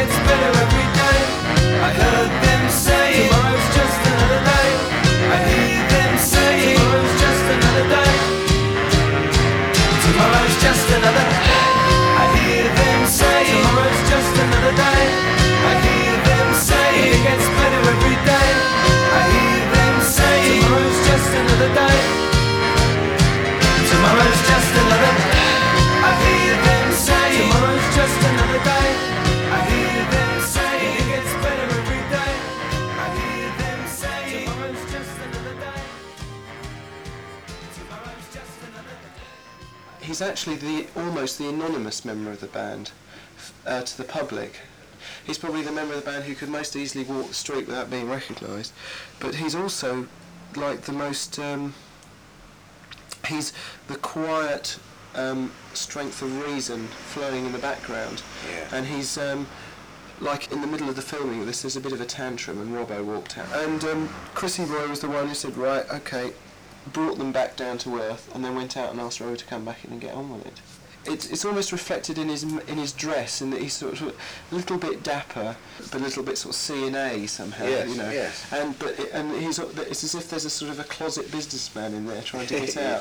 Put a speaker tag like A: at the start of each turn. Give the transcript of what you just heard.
A: gets better every day. I heard them say tomorrow's just another day. I hear them say tomorrow's just another day. Tomorrow's just another day. I hear them say tomorrow's just another day. I hear them say it gets better every day. I hear them say tomorrow's just another day. Tomorrow's just another day. I hear them say tomorrow's just another day. I hear them say it gets better every day. I hear them say tomorrow's just another day. Tomorrow's just another day.
B: He's actually almost the anonymous member of the band to the public. He's probably the member of the band who could most easily walk the street without being recognised, but he's also like the most he's the quiet strength of reason flowing in the background.
C: Yeah.
B: And he's like in the middle of the filming of this, there's a bit of a tantrum and Robbo walked out, and Chrissy Roy was the one who said, right, okay, brought them back down to earth, and then went out and asked Robbo to come back in and get on with it. It's almost reflected in his dress, in that he's sort of a little bit dapper, but a little bit sort of C&A somehow,
C: Yes,
B: you know.
C: yes.
B: And it's as if there's a sort of a closet businessman in there trying to get out.